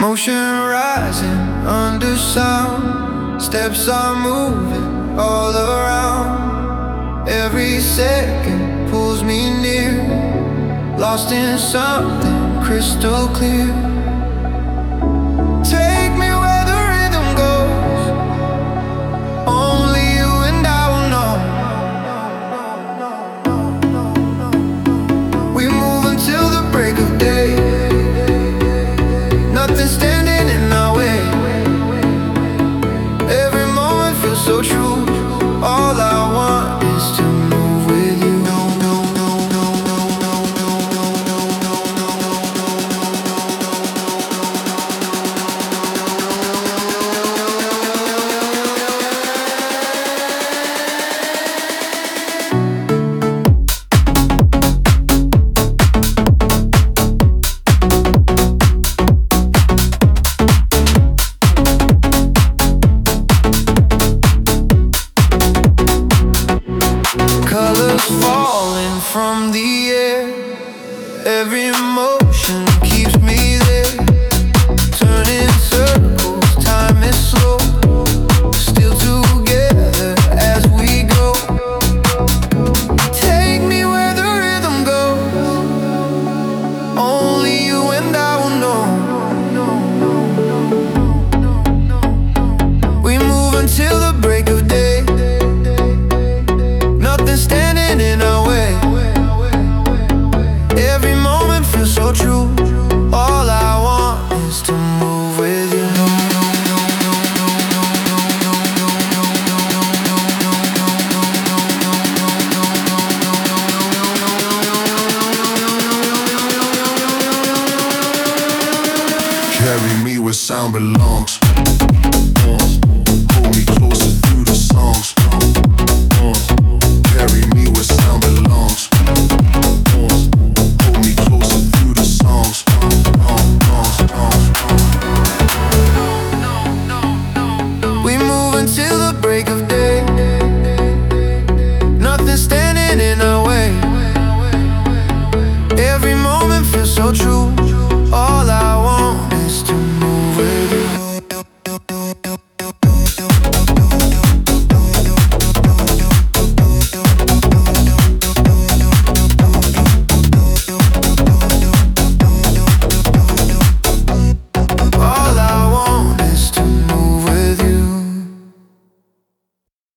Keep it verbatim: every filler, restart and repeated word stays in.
Motion rising under sound. Steps are moving all around. Every second pulls me near, lost in something crystal clear. Take me where the rhythm goes. Only you and I will know. We move until the break of day. Nothing standing in our way. Every moment feels so true. All I want is to move with you. No, no, no, no, no, no, no, no, no, no, colors falling from the air. Every emotion keeps me there. Turning circles, time is slow. Still together as we go. Take me where the rhythm goes. Only you and I will know. We move until the break of day. Nothing standing in our way. Every moment feels so true. All I want is to move with you. Carry me where sound belongs.